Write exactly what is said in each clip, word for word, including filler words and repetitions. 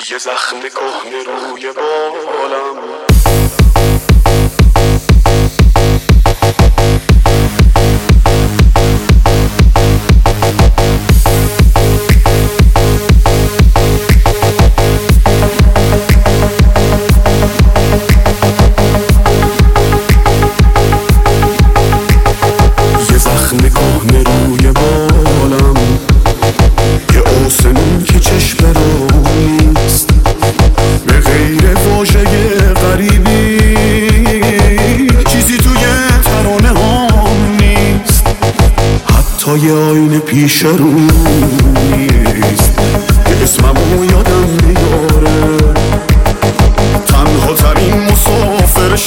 یه زخم کهنه روی بالم، یه زخم کهنه روی بالم، یه آسمون که چشم رو نیست، به غیر واژه غریبی چیزی توی ترانه هم نیست، حتی یه آینه پیش رو نیست که اسممو یادم میاره، تنها ترین مسافر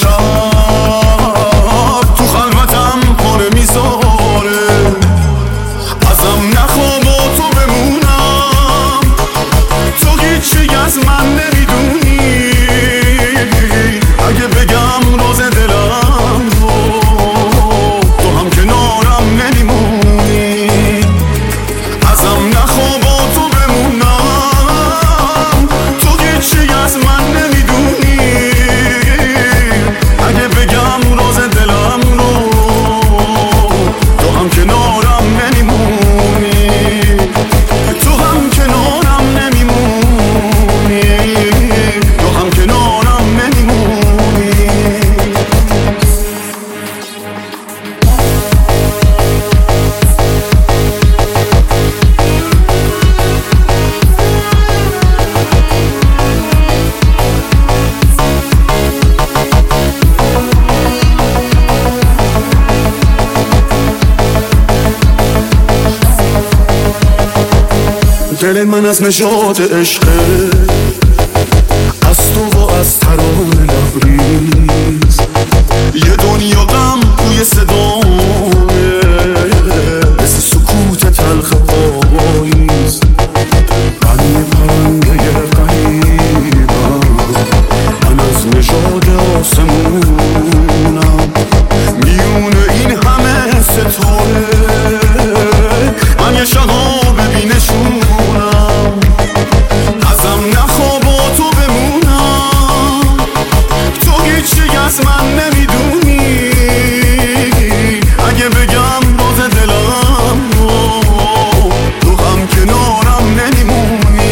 شب تو خلوتم پاره میذاره، ازم نخوا با تو بمونم، تو هیچی از من نمیدونی، اگه بگم راز دلم رو تو هم کنارم نمیمونی، ازم نخوا با تو بمونم، تو هیچی از من نمیدونی، اگه بگم راز دلم رو تو هم کنارم نمیمونی، تو هم کنارم نمیمونی، تو هم کنارم نمیمونی. دل من از نژاد عشقه، از تو و از ترانه لبریز، یه دنیا غم توی صدامه، مثل سکوت تلخ پاییز، من یه پرنده غریبم، من از نژاد آسمونم، میونه این همه ستاره، من یه شهاب بینشونم، ازم نخوا با تو بمونم، تو هیچی از من نمیدونی، اگه بگم راز دلم رو تو هم کنارم نمیمونی،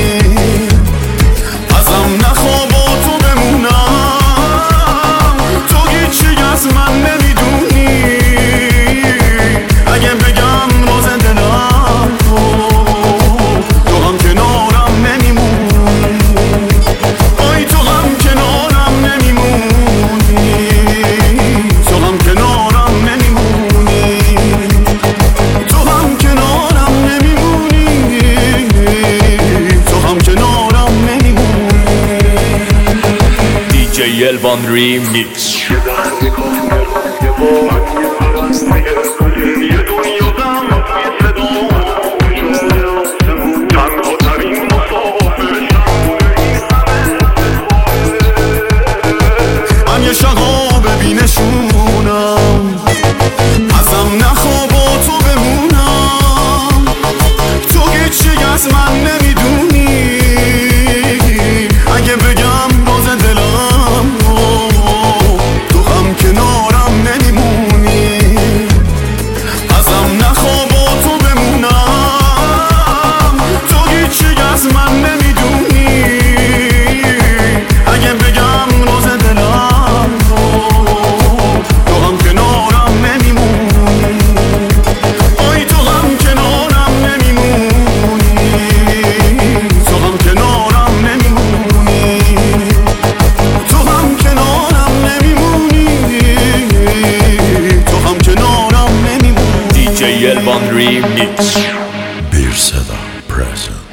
ازم نخوا با تو بمونم، تو هیچی از من نمیدونی، اگه بگم راز دلم رو تو هم کنارم نمیمونی، آی تو هم کنارم نمیمونی، تو هم کنارم نمیمونی، تو هم کنارم نمیمونی، تو هم کنارم نمیمونی. دیجی الوان ریمیکس. من یه شهاب بینشونم، ازم نخوا با تو بمونم، تو هیچی از من نمیدونی، اگه بگم راز دلم رو تو هم کنارم نمیمونی، ازم نخوا با تو بمونم، تو هیچی از من نمیدونی، اگه بگم راز دلم رو تو هم کنارم نمیمونی، آی تو هم کنارم نمیمونی، تو هم کنارم نمیمونی، تو هم کنارم نمیمونی، تو هم کنارم نمیمونی. دیجی الوان ریمیکس. Bir Seda present.